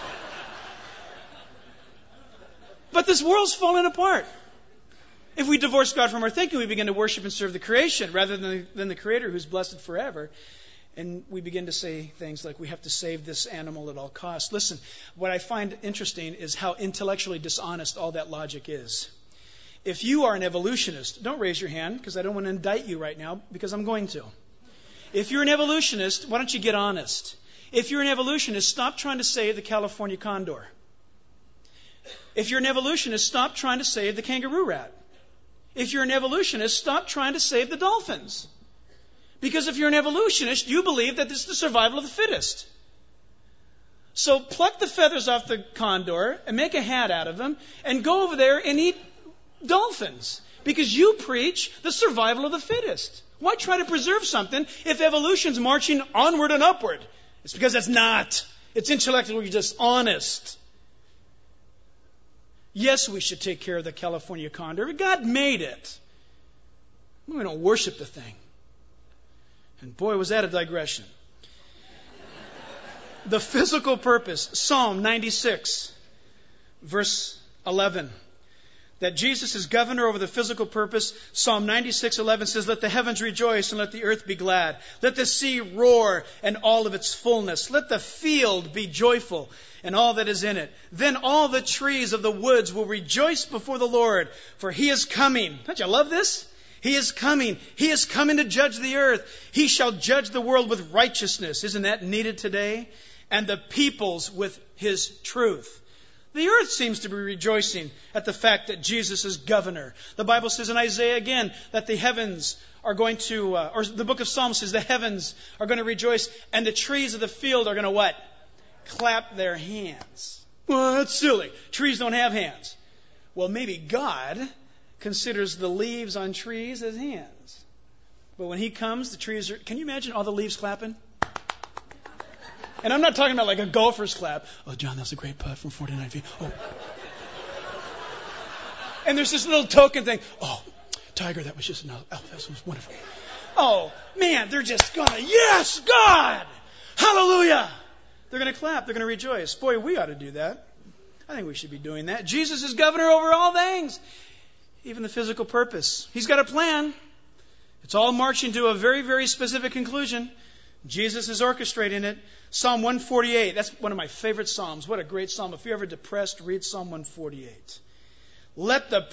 But this world's falling apart. If we divorce God from our thinking, we begin to worship and serve the creation rather than the Creator who's blessed forever. And we begin to say things like we have to save this animal at all costs. Listen, what I find interesting is how intellectually dishonest all that logic is. If you are an evolutionist, don't raise your hand because I don't want to indict you right now because I'm going to. If you're an evolutionist, why don't you get honest? If you're an evolutionist, stop trying to save the California condor. If you're an evolutionist, stop trying to save the kangaroo rat. If you're an evolutionist, stop trying to save the dolphins. Because if you're an evolutionist, you believe that this is the survival of the fittest. So pluck the feathers off the condor and make a hat out of them and go over there and eat dolphins. Because you preach the survival of the fittest. Why try to preserve something if evolution's marching onward and upward? It's because it's not. It's intellectually dishonest. Yes, we should take care of the California condor, but God made it. We don't worship the thing. And boy, was that a digression. The physical purpose, Psalm 96, verse 11. That Jesus is governor over the physical purpose. Psalm 96:11 says, let the heavens rejoice and let the earth be glad. Let the sea roar and all of its fullness. Let the field be joyful and all that is in it. Then all the trees of the woods will rejoice before the Lord, for he is coming. Don't you love this? He is coming. He is coming to judge the earth. He shall judge the world with righteousness. Isn't that needed today? And the peoples with his truth. The earth seems to be rejoicing at the fact that Jesus is governor. The Bible says in Isaiah again that the heavens are going to, or the book of Psalms says the heavens are going to rejoice and the trees of the field are going to what? Clap their hands. Well, that's silly. Trees don't have hands. Well, maybe God considers the leaves on trees as hands. But when he comes, the trees are... Can you imagine all the leaves clapping? And I'm not talking about like a golfer's clap. Oh, John, that was a great putt from 49 feet. Oh. And there's this little token thing. Oh, Tiger, that was just another... Oh, that was wonderful. Oh, man, they're just going to... Yes, God! Hallelujah! They're going to clap. They're going to rejoice. Boy, we ought to do that. I think we should be doing that. Jesus is governor over all things. Even the physical purpose. He's got a plan. It's all marching to a very, very specific conclusion. Jesus is orchestrating it. Psalm 148. That's one of my favorite psalms. What a great psalm. If you're ever depressed, read Psalm 148. Let them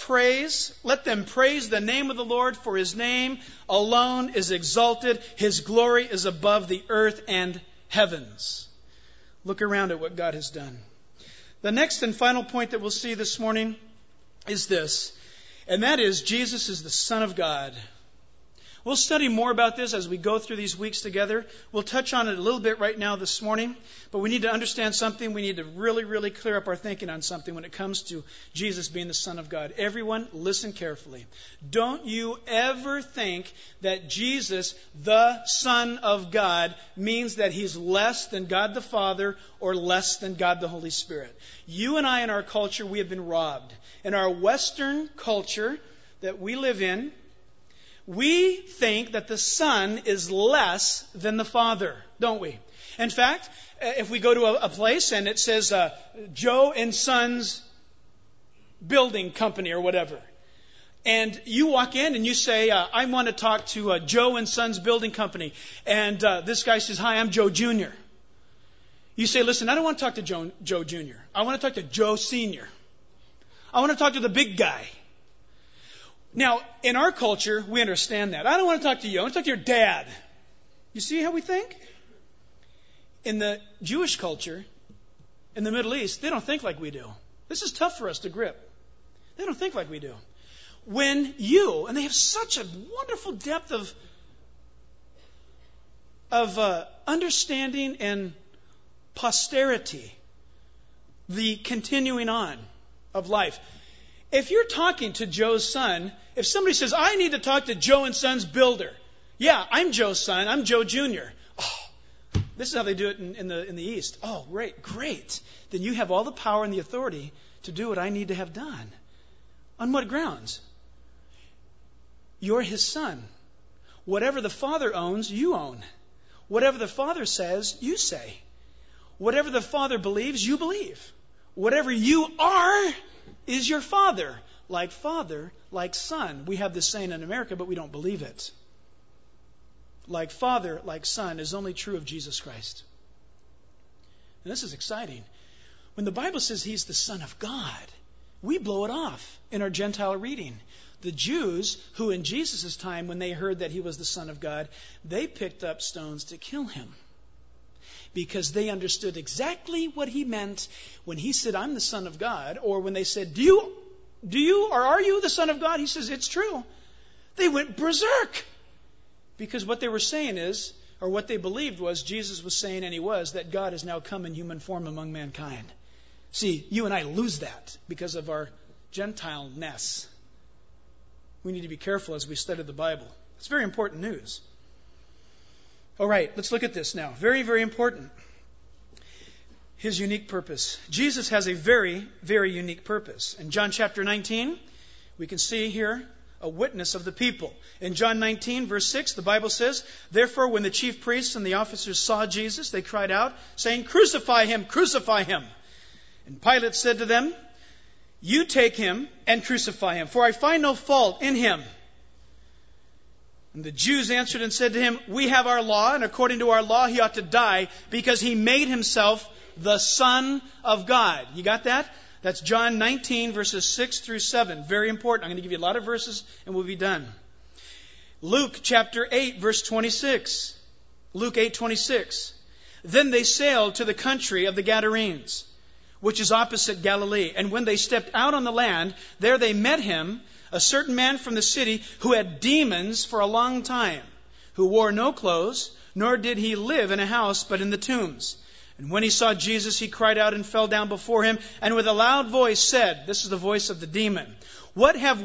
praise the name of the Lord, for his name alone is exalted. His glory is above the earth and heavens. Look around at what God has done. The next and final point that we'll see this morning is this, and that is Jesus is the Son of God. We'll study more about this as we go through these weeks together. We'll touch on it a little bit right now this morning, but we need to understand something. We need to really, really clear up our thinking on something when it comes to Jesus being the Son of God. Everyone, listen carefully. Don't you ever think that Jesus, the Son of God, means that he's less than God the Father or less than God the Holy Spirit. You and I in our culture, we have been robbed. In our Western culture that we live in, we think that the Son is less than the Father, don't we? In fact, if we go to a place and it says Joe and Sons Building Company or whatever, and you walk in and you say, I want to talk to Joe and Sons Building Company, and this guy says, hi, I'm Joe Jr. You say, listen, I don't want to talk to Joe Jr. I want to talk to Joe Sr. I want to talk to the big guy. Now, in our culture, we understand that. I don't want to talk to you. I want to talk to your dad. You see how we think? In the Jewish culture, in the Middle East, they don't think like we do. This is tough for us to grip. They don't think like we do. When you, and they have such a wonderful depth of understanding and posterity, the continuing on of life. If you're talking to Joe's son, if somebody says, I need to talk to Joe and Son's builder. Yeah, I'm Joe's son. I'm Joe Jr. Oh, This is how they do it in the East. Oh, great. Then you have all the power and the authority to do what I need to have done. On what grounds? You're his son. Whatever the Father owns, you own. Whatever the Father says, you say. Whatever the Father believes, you believe. Whatever you are is your Father. Like Father, like Son. We have this saying in America, but we don't believe it. Like Father, like Son is only true of Jesus Christ. And this is exciting. When the Bible says he's the Son of God, we blow it off in our Gentile reading. The Jews, who in Jesus' time, when they heard that he was the Son of God, they picked up stones to kill him. Because they understood exactly what he meant when he said, I'm the Son of God. Or when they said, do you or are you the Son of God? He says, it's true. They went berserk. Because what they were saying is, or what they believed was, Jesus was saying, and he was, that God has now come in human form among mankind. See, you and I lose that because of our Gentile-ness. We need to be careful as we study the Bible. It's very important news. All right, let's look at this now. Very, very important. His unique purpose. Jesus has a very, very unique purpose. In John chapter 19, we can see here a witness of the people. In John 19, verse 6, the Bible says, Therefore, when the chief priests and the officers saw Jesus, they cried out, saying, Crucify him, crucify him. And Pilate said to them, You take him and crucify him, for I find no fault in him. And the Jews answered and said to him, We have our law, and according to our law he ought to die, because he made himself the Son of God. You got that? That's John 19, verses 6 through 7. Very important. I'm going to give you a lot of verses, and we'll be done. Luke chapter 8, verse 26. Luke 8:26. Then they sailed to the country of the Gadarenes, which is opposite Galilee. And when they stepped out on the land, there they met him, a certain man from the city who had demons for a long time, who wore no clothes, nor did he live in a house, but in the tombs. And when he saw Jesus, he cried out and fell down before him, and with a loud voice said, this is the voice of the demon, What have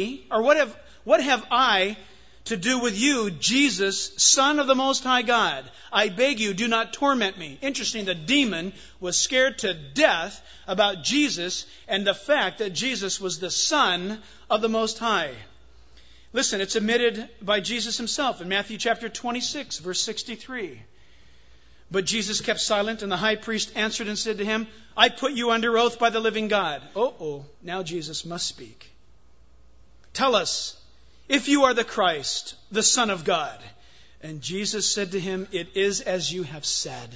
I to do with you, Jesus, Son of the Most High God? I beg you, do not torment me. Interesting, the demon was scared to death about Jesus and the fact that Jesus was the Son of the Most High. Listen, it's admitted by Jesus himself in Matthew chapter 26, verse 63. But Jesus kept silent, and the high priest answered and said to him, I put you under oath by the living God. Now Jesus must speak. Tell us, if you are the Christ, the Son of God. And Jesus said to him, It is as you have said.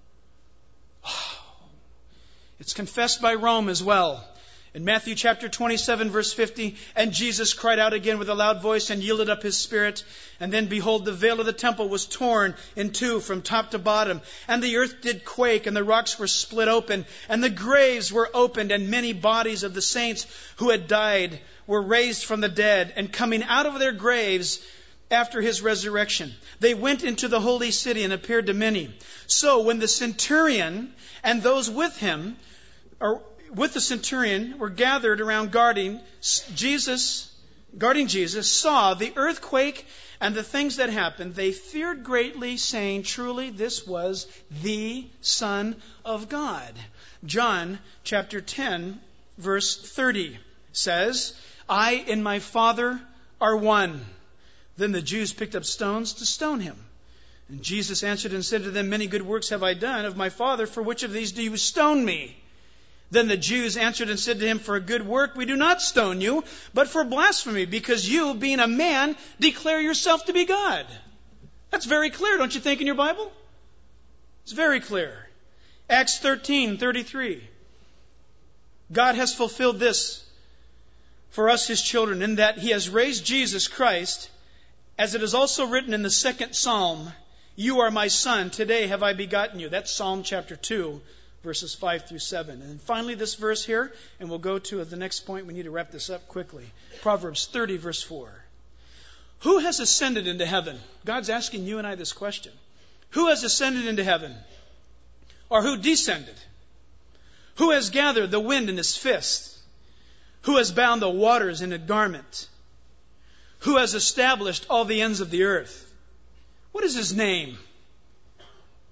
It's confessed by Rome as well. In Matthew chapter 27, verse 50, And Jesus cried out again with a loud voice and yielded up his spirit. And then, behold, the veil of the temple was torn in two from top to bottom. And the earth did quake, and the rocks were split open, and the graves were opened, and many bodies of the saints who had died were raised from the dead. And coming out of their graves after his resurrection, they went into the holy city and appeared to many. So when the centurion and those with him, with the centurion, were gathered around guarding Jesus, saw the earthquake and the things that happened, they feared greatly, saying, Truly, this was the Son of God. John chapter 10, verse 30 says, I and my Father are one. Then the Jews picked up stones to stone him. And Jesus answered and said to them, Many good works have I done of my Father. For which of these do you stone me? Then the Jews answered and said to him, For a good work we do not stone you, but for blasphemy, because you, being a man, declare yourself to be God. That's very clear, don't you think, in your Bible? It's very clear. Acts 13:33. God has fulfilled this for us, his children, in that he has raised Jesus Christ, as it is also written in the second Psalm, You are my son, today have I begotten you. That's Psalm chapter 2. Verses 5 through 7. And finally this verse here, and we'll go to the next point. We need to wrap this up quickly. Proverbs 30, verse 4. Who has ascended into heaven? God's asking you and I this question. Who has ascended into heaven? Or who descended? Who has gathered the wind in his fist? Who has bound the waters in a garment? Who has established all the ends of the earth? What is his name?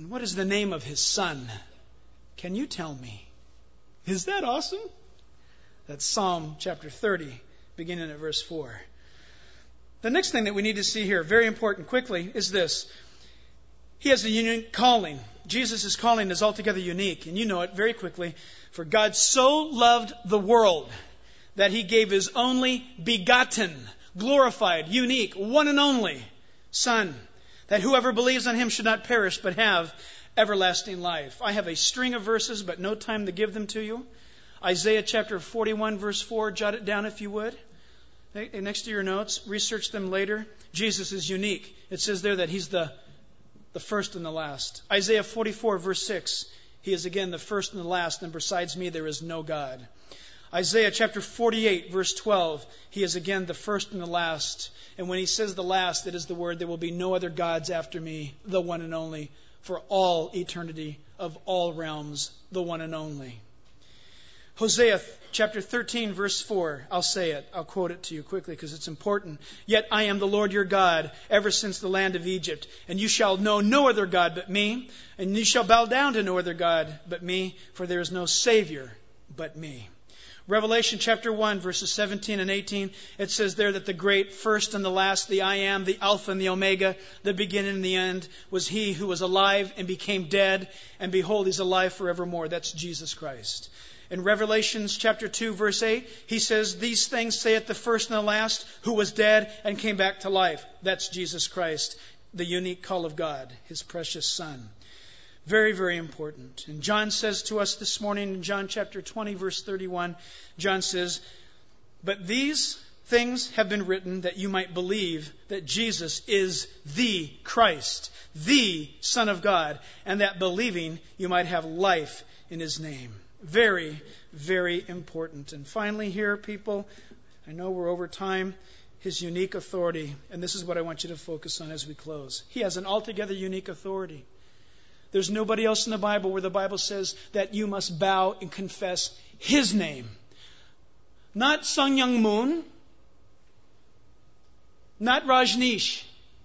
And what is the name of his Son? Can you tell me? Is that awesome? That's Psalm chapter 30, beginning at verse 4. The next thing that we need to see here, very important quickly, is this. He has a unique calling. Jesus' calling is altogether unique, and you know it very quickly. For God so loved the world that he gave his only begotten, glorified, unique, one and only Son, that whoever believes on him should not perish but have everlasting life. I have a string of verses, but no time to give them to you. Isaiah chapter 41, verse 4, jot it down if you would. Next to your notes, research them later. Jesus is unique. It says there that he's the first and the last. Isaiah 44, verse 6, he is again the first and the last, and besides me there is no God. Isaiah chapter 48, verse 12, he is again the first and the last. And when he says the last, it is the word, there will be no other gods after me, the one and only, for all eternity of all realms, the one and only. Hosea chapter 13, verse 4. I'll say it. I'll quote it to you quickly because it's important. Yet I am the Lord your God, ever since the land of Egypt. And you shall know no other God but me. And you shall bow down to no other God but me, for there is no Savior but me. Revelation chapter 1, verses 17 and 18, it says there that the great first and the last, the I am, the Alpha and the Omega, the beginning and the end, was he who was alive and became dead. And behold, he's alive forevermore. That's Jesus Christ. In Revelation chapter 2, verse 8, he says, these things saith the first and the last, who was dead and came back to life. That's Jesus Christ, the unique call of God, his precious Son. Very, very important. And John says to us this morning in John chapter 20, verse 31, John says, but these things have been written that you might believe that Jesus is the Christ, the Son of God, and that believing you might have life in his name. Very, very important. And finally here, people, I know we're over time, his unique authority. And this is what I want you to focus on as we close. He has an altogether unique authority. There's nobody else in the Bible where the Bible says that you must bow and confess his name. Not Sun Myung Moon. Not Rajneesh.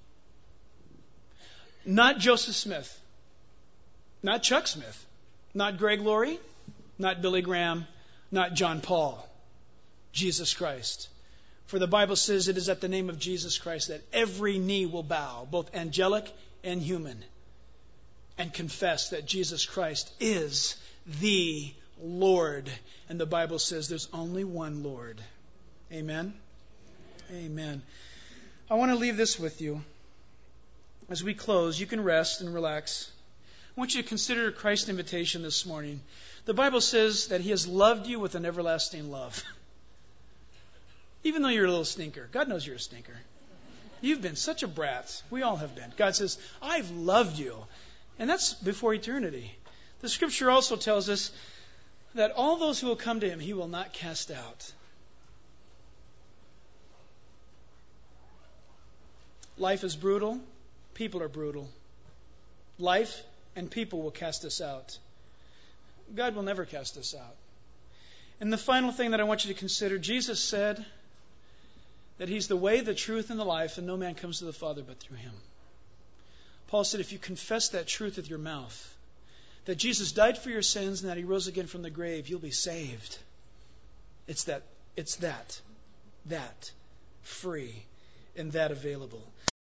Not Joseph Smith. Not Chuck Smith. Not Greg Laurie. Not Billy Graham, not John Paul, Jesus Christ. For the Bible says it is at the name of Jesus Christ that every knee will bow, both angelic and human, and confess that Jesus Christ is the Lord. And the Bible says there's only one Lord. Amen? Amen. I want to leave this with you. As we close, you can rest and relax. I want you to consider Christ's invitation this morning. The Bible says that he has loved you with an everlasting love. Even though you're a little stinker. God knows you're a stinker. You've been such a brat. We all have been. God says, I've loved you. And that's before eternity. The scripture also tells us that all those who will come to him, he will not cast out. Life is brutal. People are brutal. Life and people will cast us out. God will never cast us out. And the final thing that I want you to consider, Jesus said that he's the way, the truth, and the life, and no man comes to the Father but through him. Paul said if you confess that truth with your mouth, that Jesus died for your sins and that he rose again from the grave, you'll be saved. It's that free and that available.